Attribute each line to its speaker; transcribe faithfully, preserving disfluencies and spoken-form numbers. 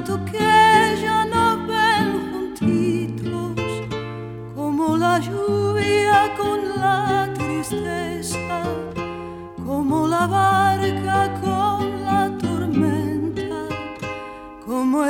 Speaker 1: tanto que ya nos ven juntitos, como la lluvia con la tristeza, como la barca con